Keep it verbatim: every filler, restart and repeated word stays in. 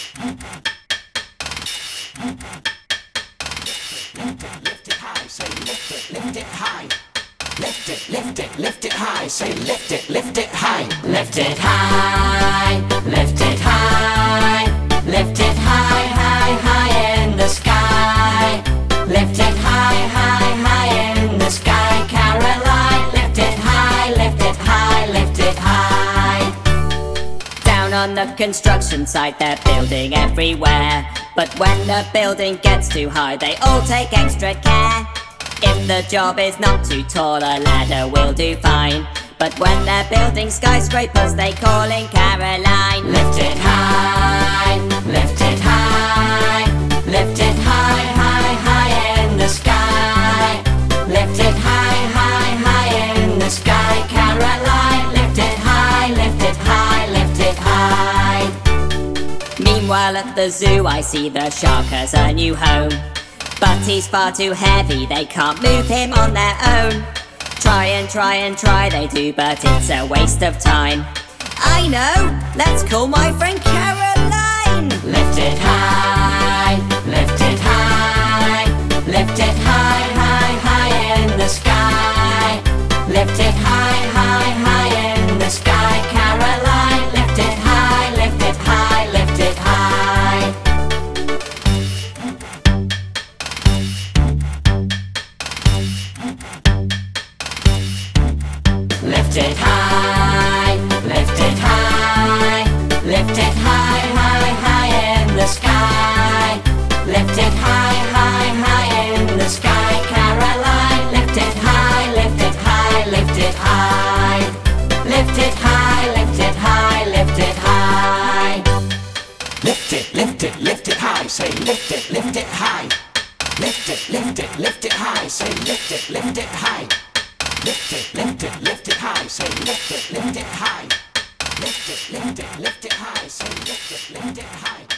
Lift it, lift it high, say lift it, lift it high. Lift it, lift it, lift it high, say lift it, lift it high. Lift it high, lift it high. Lift it high, high, high in the sky. Lift it high, high, high in the sky, Caroline. Lift it high, lift it high, lift it high. Down on the construction site they're building everywhere, but when the building gets too high they all take extra care. If the job is not too tall, a ladder will do fine, but when they're building skyscrapers they call in Caroline. Lift it high, lift it high. Lift it high, high, high in the sky. Lift it high, high, high in the sky, Caroline. Lift it high, lift it high, lift it high. Meanwhile at the zoo I see the shark has a new home, but he's far too heavy, they can't move him on their own. Try and try and try they do, but it's a waste of time. I know, let's call my friend Caroline. Lift it high, lift it high. Lift it high, high, high in the sky. Lift it high, high, high in the sky, Caroline. Lift it high, lift it high, lift it high. Lift it high, lift it high. Lift it high, high, high in the sky. Lift it high, high, high in the sky, Caroline. Lift it high, lift it high, lift it high. Lift it high, lift it high, lift it high. Lift it, lift it, lift it high, say lift it, lift it high. Lift it, lift it, lift it high, say lift it, lift it high. Lift it, lift it, lift it high, say lift it, lift it high. Lift it, lift it, lift it high, say lift it, lift it high.